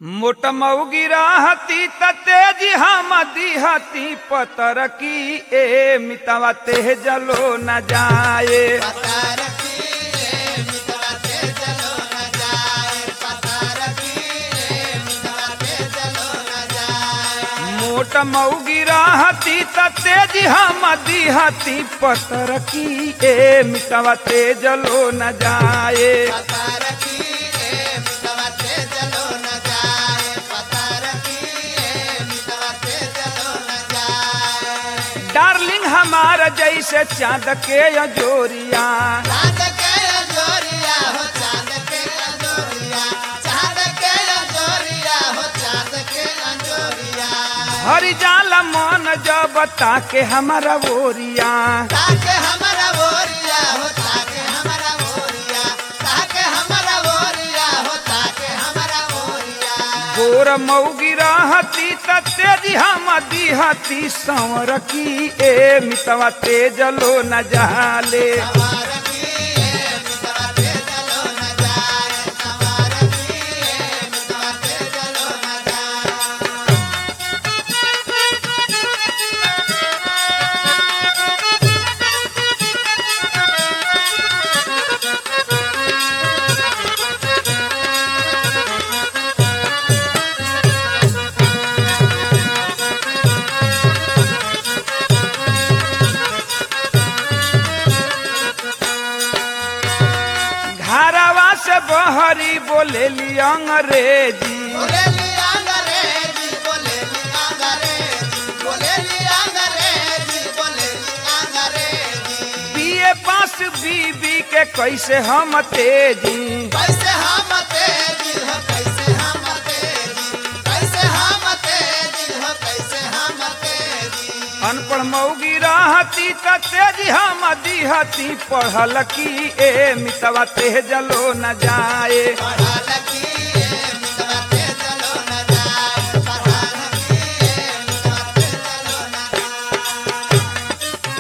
मोट मऊगी रहती त तेजी हम दिहती पतर की ए मितवा तेजलो न जाए। मोट मऊगी रहती त तेजी हम दिहती पतर की ए मितवा तेजलो न जाए। डार्लिंग हमारा जैसे चांद के अजोरिया, चांद के अजोरिया हो चांद के अजोरिया, चांद के अजोरिया हो चांद के अजोरिया। हरि जाला मन जब ताके हमारा ओरिया, ताके हमारा ओरिया हो ताके हमारा ओरिया, ताके हमारा ओरिया हो ताके हमारा ओरिया। गोर मऊगी रहती त तेजी हम दिहती संवर की ए मितवा तेजलो न जाले। घरवा से बहरी बोलेली अंग्रेजी, बोलेली अंग्रेजी, बोलेली अंग्रेजी, बोलेली अंग्रेजी, बोलेली अंग्रेजी। बीए पास बीबी के कैसे हम तेजी, कैसे हम तेजी हो कैसे हम तेजी, कैसे हम तेजी हो कैसे हम तेजी। अनपढ़ मऊगी रहती त तेजी हम दिहती पढ़ल की ए मितवा तेजलो न जाए। पढ़ल की मितवा तेजलो न जाए, पढ़ल की मितवा तेजलो न जाए।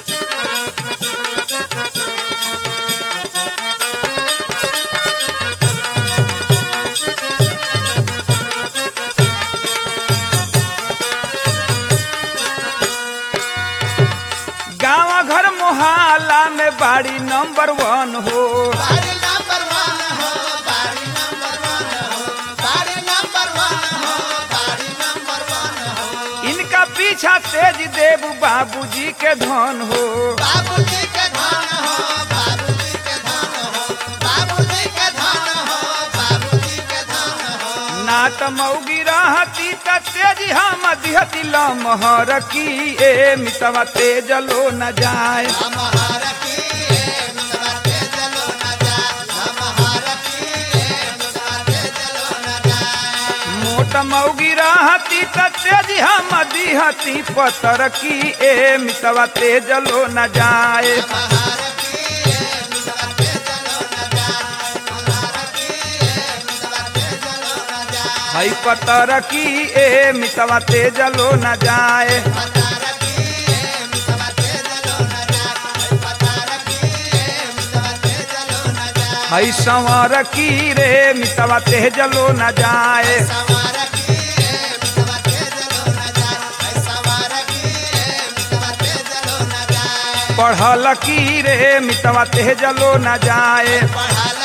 गाँव घर मोहल्ला में बाड़ी नंबर 1 हो, बारी नंबर 1 हो, बारी नंबर 1 हो, बारी नंबर 1 हो, बारी नंबर 1 हो। इनका पीछा तेज देव बाबूजी के धन हो। बाबूजी के धन हो, बाबूजी के धन हो, बाबूजी के धन हो, बाबूजी के धन हो। नात मऊगी रहती त तेजी हम दिहती लमहर की ए मितवा तेजलो न जाए। लमहर की मितवा तेजलो न जाए, लमहर की मितवा तेजलो न जाए। मोट मऊगी रहती त तेजी हम दिहती पतर की ए मितवा तेजलो न जाए। लमहर की मितवा तेजलो न जाए, लमहर की मितवा तेजलो न जाए। हई पतर की ए मितवा तेजलो न जाए। पतर की मितवा तेजलो न जाए, पतर की मितवा तेजलो न जाए। हई संवर की रे मितवा तेजलो न जाए। सवार की मितवा तेजलो न जाए, सवार की मितवा तेजलो न जाए। पढ़ल की रे मितवा तेजलो न जाए। पढ़ल